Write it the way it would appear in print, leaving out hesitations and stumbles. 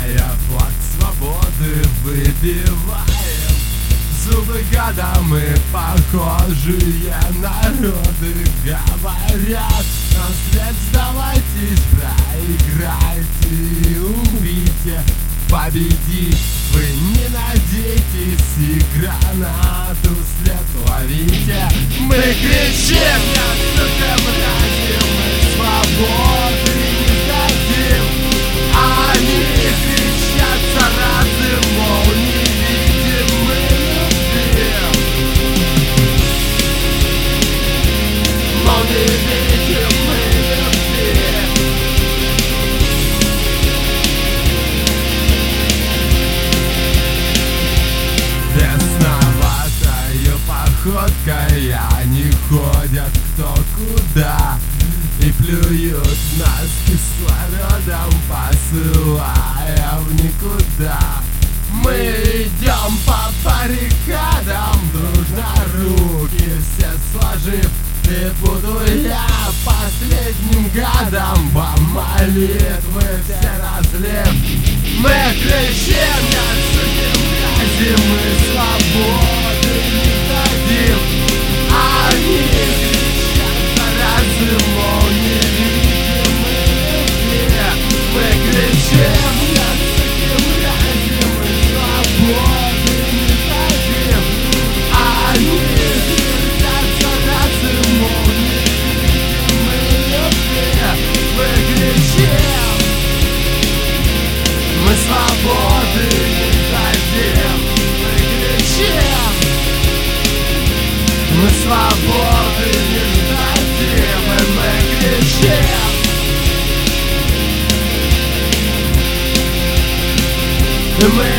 поднимая флаг свободы, выбиваем зубы годом, и похожие народы говорят: на свет сдавайтесь, проиграйте и умрите. Победить вы не надейтесь, и гранату след ловите. Мы кричим: нет, сука, мрази, мы свободы не дадим. Они кричат заразы, мол, не видим мы любви. Мол, не видим мы любви. Тесноватою походкой они ходят кто куда и плюют нас кислородом, посылая в никуда. Мы идем по баррикадам, дружно руки все сложив, и буду я последним гадом, во молитвы все разлив. Мы кричим: нет, судим грязи, мы свободы не дадим. Они кричат заразы, мол, не видим мы любви. Мы кричим: нет, судим грязи, мы свободы не дадим. Они кричат заразы, мол, не видим мы любви. Мы кричим: мы свободы не дадим. Мы кричим: мы свободы не дадим. И мы кричим: мы